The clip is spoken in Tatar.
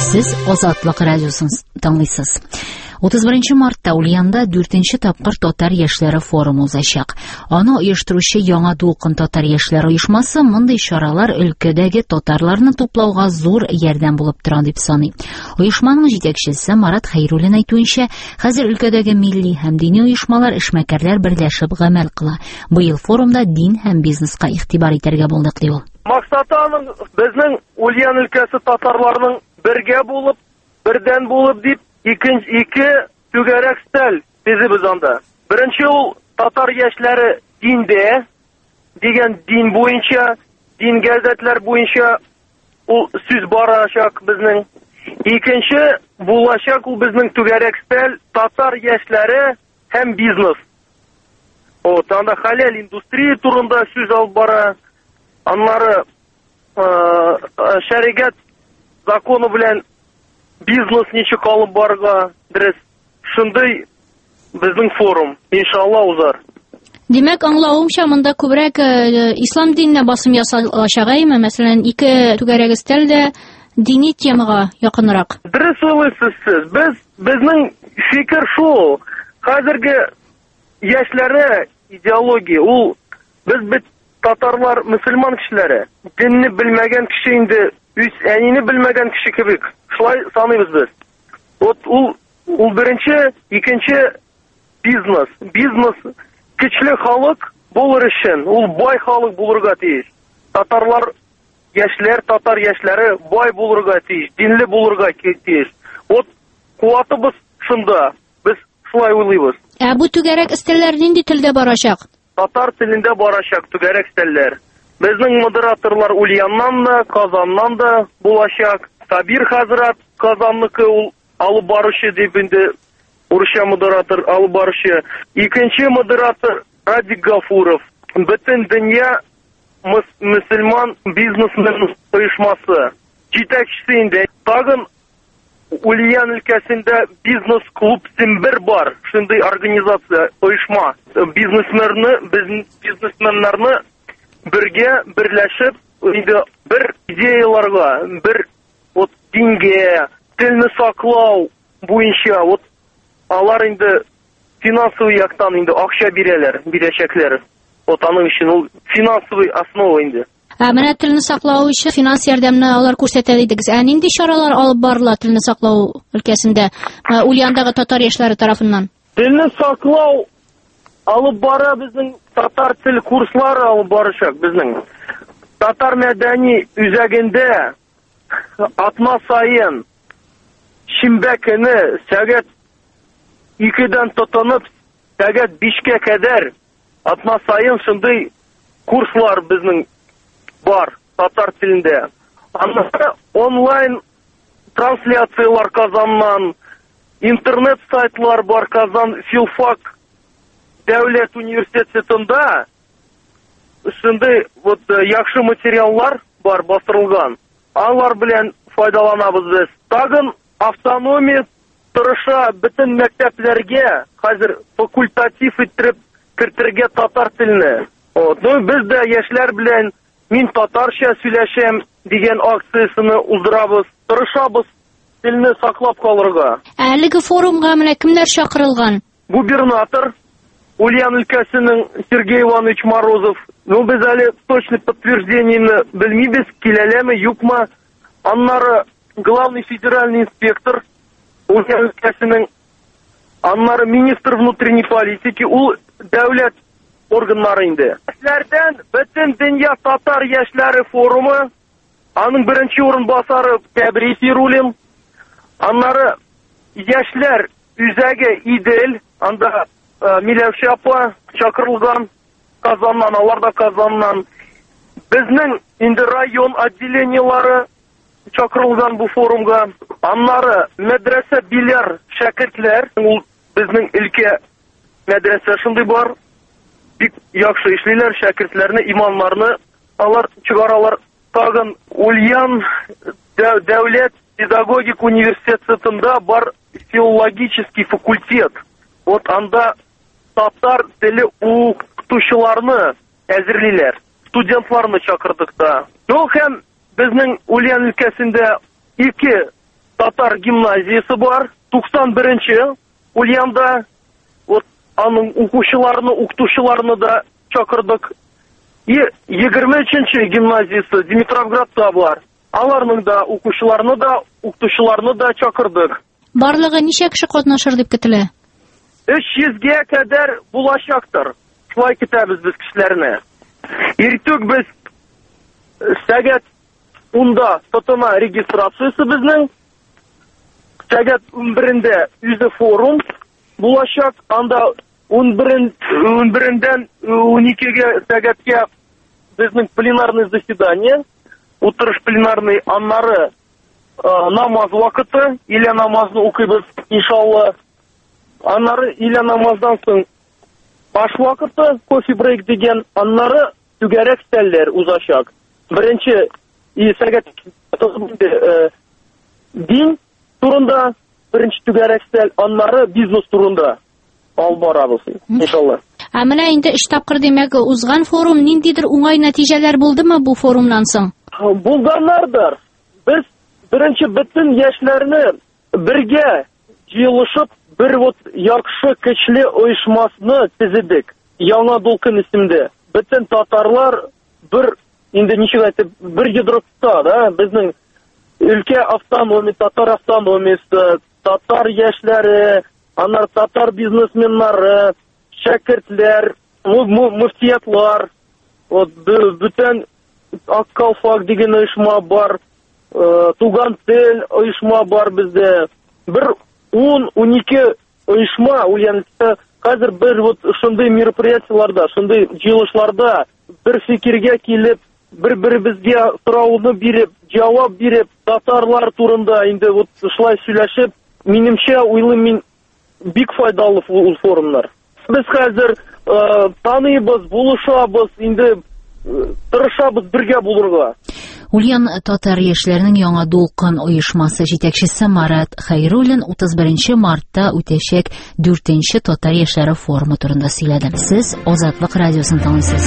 Сез Азатлык радиосын тыңлыйсыз. 31 мартта Ульяндә 4нче тапкыр татар яшьләре форумы узачак. Аны оештыручы Яңа дулкын татар яшьләре оешмасы мондый чаралар өлкәдәге татарларны туплауга зур ярдәм булып тора дип саный. Оешманың җитәкчесе Марат Хәйруллин әйтүенчә, хәзер өлкәдәге милли һәм дини оешмалар, эшмәкәрләр берләшеп гамәл кыла. Быел форумда дин һәм бизнеска игътибар итәргә булдык ди ул. Максаты аның безнең Ульян өлкәсе татарларының бергә булып, бердән булып дип ике түгәрәк стәл төзебез анда. Беренче ул татар яшьләре диндә дигән дин буенча, дин газетләр буенча ул сүз барачак безнең. Икенче булачак ул безнең түгәрәк стәл татар яшьләре һәм бизнес. Анда халал индустрия турында сүз алып бара. Аннары шәригать законы белән бизнес ничек алып барга дөрес. Шундый безнең форум иншалла узар. Димәк, аңлавымча, монда күбрәк ислам диненә басым ясалачагаймы? Мәсәлән, ике түгәрәк стелдә дини темага якынрак. Дөрес уйлыйсыз. Безнең фикер шул. Хәзерге яшьләре идеология ул без бит татарлар мөселман кешеләре. Динне белмәгән кеше инде үз әнине белмәгән кеше кебек. Шулай саныйбыз без. Ул беренче, икенче бизнес. Бизнес көчле халык булыр өчен, ул бай халык булырга тиеш. Татарлар татар яшьләре бай булырга тиеш, динле булырга тиеш. Куатыбыз шунда. Без шулай уйлыйбыз. Бу түгәрәк стелләр нинди телдә барачак? Татар телендә барачак түгәрәк стелләр. Безнең модераторлар Ульяннан да, Казаннан да булачак. Сабир хәзрәт Казанныкы ул алып баручы дип инде урысча модератор алып баручы. Икенче модератор Радик Гафуров. Бөтен дөнья мөселман бизнесмен оешмасы җитәкчесе инде. Тагын Ульян өлкәсендә бизнес-клуб Симбер бар. Шундый организация, оешма. Бизнесменнарны бергә берләшеп, инде бер идеяларга, бер дингә, телне саклау буенча, алар инде финансовый яктан инде акча бирәчәкләр. Аның өчен ул финансовый основа инде. Менә телне саклау өчен финанс ярдәмне алар күрсәтә дидегез. Нинди чаралар алып барыла телне саклау өлкәсендә Ульяндагы татар яшьләре тарафыннан? Телне саклау алып бара безнең татар тел курслары алып барачак безнең. Татар мәдәни үзәгендә атна сайын шимбә көне сәгать 2-дән тотынып сәгать 5-кә кадәр атна сайын шундый курслар безнең бар татар телендә. Аннары онлайн трансляциялар Казаннан, интернет сайтлар бар. Казан филфак дәүләт университетында шундый яхшы материаллар бар бастырылган. Алар белән файдаланабыз без. Тагын автономия тырыша бөтен мәктәпләргә хәзер факультатив иттереп кертергә татар телене. Без дә яшьләр белән мин татарча сөйләшәм дигән акциясыны уздырабыз. Тырышабыз телне саклап калырга. Әлеге форумга менә кемнәр чакырылган? Губернатор Ульян өлкәсенең Сергей Иванович Морозов. Без әле точный подтверждениене белмибез, киләләме, юкмы. Аннары главный федеральный инспектор Ульян өлкәсенең, аннары министр внутренней политики, ул дәүләт органнары инде. Яшьләрдән бөтен дөнья татар яшьләре форумы, аның беренче урынбасары Тәбрис Ирулин. Аннары яшьләр үзәге Идел, анда Миләүшә апа чакырылган Казаннан, алар да Казаннан. Безнең инде район отделениялары чакырылган бу форумга. Аннары мәдрәсә биләр шәкертләр, ул безнең өлкә мәдрәсә шундый бар. Бик яхшы эшлиләр, шәкертләрне, имамнарны алар чыгаралар. Тагын Ульян дәүләт педагогик университетында бар филологический факультет. Анда татар теле укытучыларны әзерлиләр. Студентларны чакырдык та. Һәм безнең Ульян өлкәсендә 2 татар гимназиясы бар, 91-нче. Ул янда вот аның укытучыларны да чакырдык. И 23-нче гимназиясы Димитровградта бар. Аларның да укучыларны да, укытучыларны да чакырдык. Барлыгы ничә кеше катнашыр дип көтелә? 300-гә кадәр булачактыр. Шулай көтәбез без кешеләрне. Иртүк без сәгать 10-да тотына регистрациясы безнең. Сәгать 11-дә үзе форум булачак. Анда 11-дән 12-гә сәгатькә безнең пленарный заседание, утырыш пленарный, аннары намаз вакыты, иля намазны укыйбыз, иншалла. Аннары иля намаздан соң аш вакыты, кофе брейк дигән, аннары түгәрәк стәлләр узачак. Беренче сәгать дин турында, беренче түгәрәк стәл, аннары бизнес турында алып барабыз, иншалла. Менә инде 3 тапкыр димәк узган форум, ниндидер уңай нәтиҗәләр булдымы бу форумнан соң? Булганнардыр. Без беренче бөтен яшьләрне бергә җыелышып, бер вот яхшы көчле оешмасны төзедек. Яңа Дулкын исемле. Бөтен татарлар бер инде ничек әйтеп, бер йодрыкта, да, безнең өлкә автономия, татар автономиясе, татар яшьләре, аннар татар бизнесменнары, шәкертләр, муфтиятлар, вот бүтән Аккалфак дигән оешма бар, Туган тел оешма бар бездә. Бер 10-12 оешма, ул янда хәзер бер вот шундый мероприятиеларда, шундый җыелышларда бер фикергә килеп, бер-беребезгә сорауны биреп, җавап биреп, татарлар турында инде вот шулай сөйләшеп, минемчә уйлыйм мин бик файдалы форумнар. Без хәзер таныйбыз, булышабыз, инде тырышабыз бергә булырга. Ульян татар яшьләренең Яңа Дулкын оешмасы җитәкчесе Марат Хәйруллин 31 мартта үтәчәк 4-нче татар яшьләре форумы турында сөйләде. Сез Азатлык радиосын тыңлыйсыз.